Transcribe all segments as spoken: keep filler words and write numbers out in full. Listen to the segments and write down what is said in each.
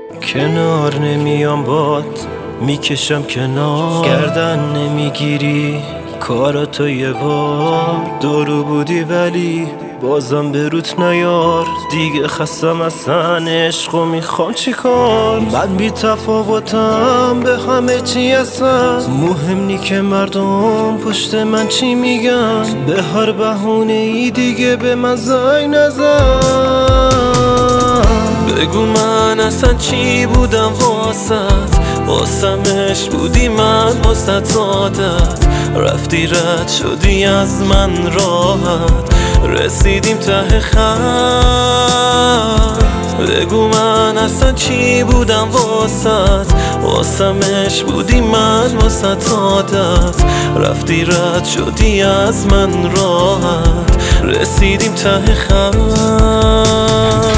کنار نمیام باد میکشم کنار، گردن نمیگیری کاراتو یه بار. دورو بودی ولی بازم به روت نیار، دیگه خستم از تن عشق و میخوام چی کار. من بی تفاوتم به همه چی هستم، مهم نی که مردم پشت من چی میگن. به هر بهونه ای دیگه به من زنگ نزن. بگو من اصلا چی بودم واسط، واسمش بودی من واسط عادت. رفتی رد شدی از من راحت، رسیدیم ته خط. بگو من اصلا چی بودم واسط، واسمش بودی من واسط عادت. رفتی رد شدی از من راحت، رسیدیم ته خط.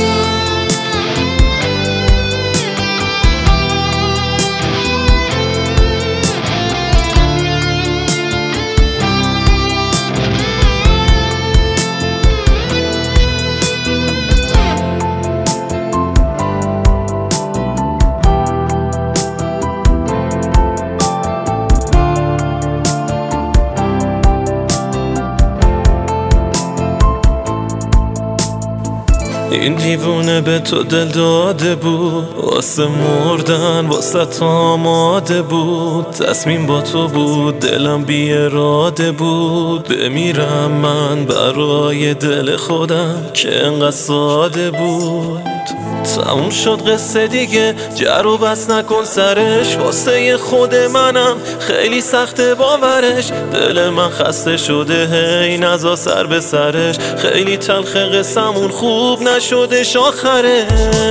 این دیوونه به تو دل داده بود، واسه مردن واسه تو آماده بود. تصمیم با تو بود، دلم بی اراده بود. بمیرم من برای دل خودم که انقدر ساده بود. تموم شد قصه دیگه، جر و بس نکن سرش. واسه خود منم خیلی سخته باورش. دل من خسته شده هی نزا سر به سرش. خیلی تلخ قصمون خوب نشدش آخرش.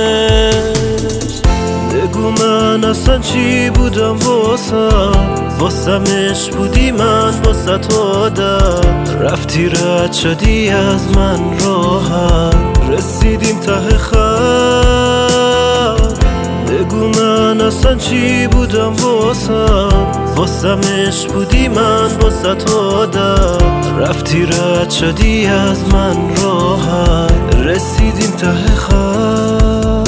بگو من اصلا چی بودم واسم، واسمش بودی من واسط عادت. رفتی رد شدی از من راحت، رسیدیم ته خط. بگو من اصلا چی بودم واسم، واسمش بودی من واسط عادت. رفتی رد شدی از من راحت، رسیدیم ته خط.